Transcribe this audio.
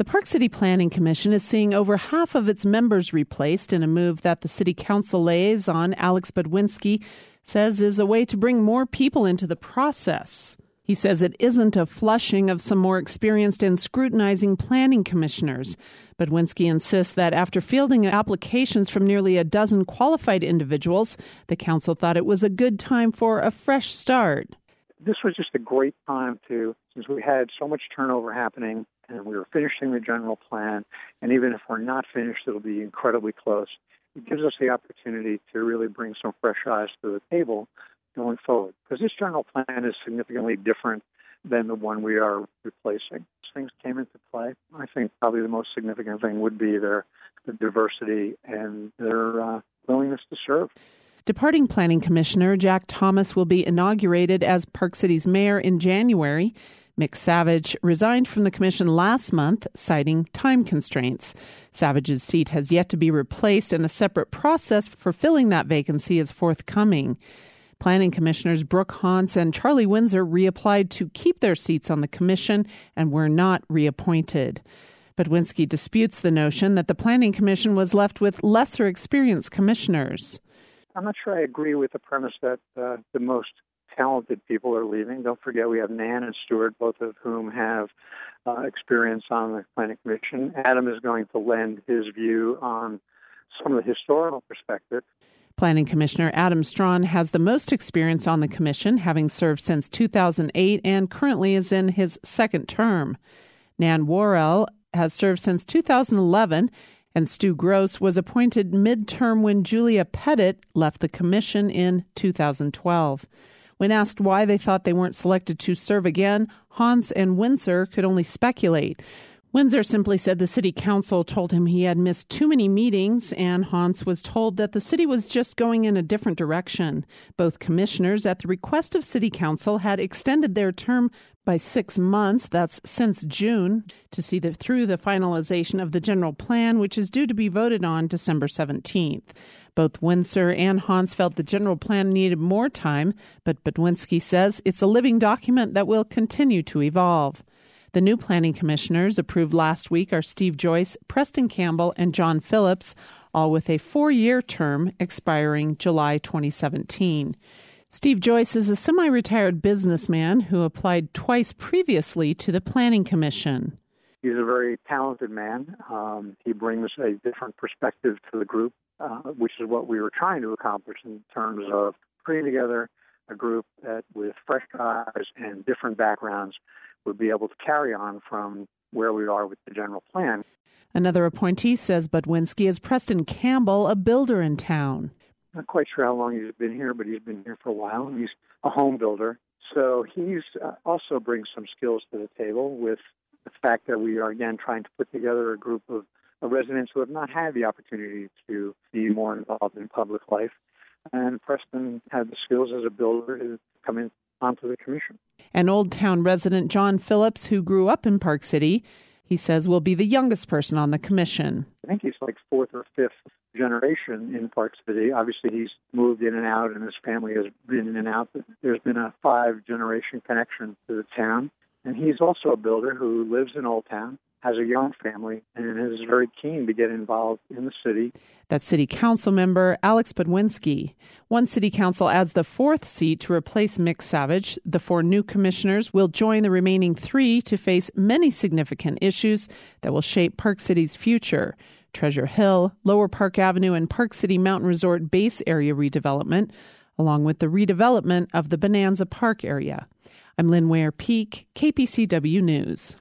The Park City Planning Commission is seeing over half of its members replaced in a move that the City Council liaison, Alex Budwinski, says is a way to bring more people into the process. He says it isn't a flushing of some more experienced and scrutinizing planning commissioners. Budwinski insists that after fielding applications from nearly a dozen qualified individuals, the council thought it was a good time for a fresh start. This was just a great time since we had so much turnover happening and we were finishing the general plan, and even if we're not finished, it'll be incredibly close. It gives us the opportunity to really bring some fresh eyes to the table going forward, because this general plan is significantly different than the one we are replacing. Things came into play. I think probably the most significant thing would be the diversity and their willingness to serve. Departing Planning Commissioner Jack Thomas will be inaugurated as Park City's mayor in January. Mick Savage resigned from the commission last month, citing time constraints. Savage's seat has yet to be replaced, and a separate process for filling that vacancy is forthcoming. Planning Commissioners Brooke Hauntz and Charlie Windsor reapplied to keep their seats on the commission and were not reappointed. Budwinski disputes the notion that the Planning Commission was left with lesser experienced commissioners. I'm not sure I agree with the premise that the most talented people are leaving. Don't forget we have Nan and Stuart, both of whom have experience on the Planning Commission. Adam is going to lend his view on some of the historical perspective. Planning Commissioner Adam Strawn has the most experience on the commission, having served since 2008 and currently is in his second term. Nan Worrell has served since 2011, and Stu Gross was appointed midterm when Julia Pettit left the commission in 2012. When asked why they thought they weren't selected to serve again, Hauntz and Windsor could only speculate. Windsor simply said the city council told him he had missed too many meetings, and Hauntz was told that the city was just going in a different direction. Both commissioners, at the request of city council, had extended their term by 6 months, that's since June, to see through the finalization of the general plan, which is due to be voted on December 17th. Both Windsor and Hauntz felt the general plan needed more time, but Budwinski says it's a living document that will continue to evolve. The new planning commissioners approved last week are Steve Joyce, Preston Campbell, and John Phillips, all with a 4-year term expiring July 2017. Steve Joyce is a semi-retired businessman who applied twice previously to the Planning Commission. He's a very talented man. He brings a different perspective to the group, which is what we were trying to accomplish in terms of putting together a group that with fresh eyes and different backgrounds would be able to carry on from where we are with the general plan. Another appointee says Budwinski is Preston Campbell, a builder in town. Not quite sure how long he's been here, but he's been here for a while. He's a home builder. So he's also brings some skills to the table with the fact that we are, again, trying to put together a group of residents who have not had the opportunity to be more involved in public life. And Preston had the skills as a builder to come in onto the commission. An Old Town resident, John Phillips, who grew up in Park City, he says will be the youngest person on the commission. I think he's like 4th or 5th generation in Park City. Obviously, he's moved in and out, and his family has been in and out. But there's been a 5-generation connection to the town. And he's also a builder who lives in Old Town, has a young family, and is very keen to get involved in the city. That's City Council member Alex Budwinski. One city council adds the 4th seat to replace Mick Savage. The 4 new commissioners will join the remaining 3 to face many significant issues that will shape Park City's future. Treasure Hill, Lower Park Avenue, and Park City Mountain Resort base area redevelopment, along with the redevelopment of the Bonanza Park area. I'm Lynn Ware Peak, KPCW News.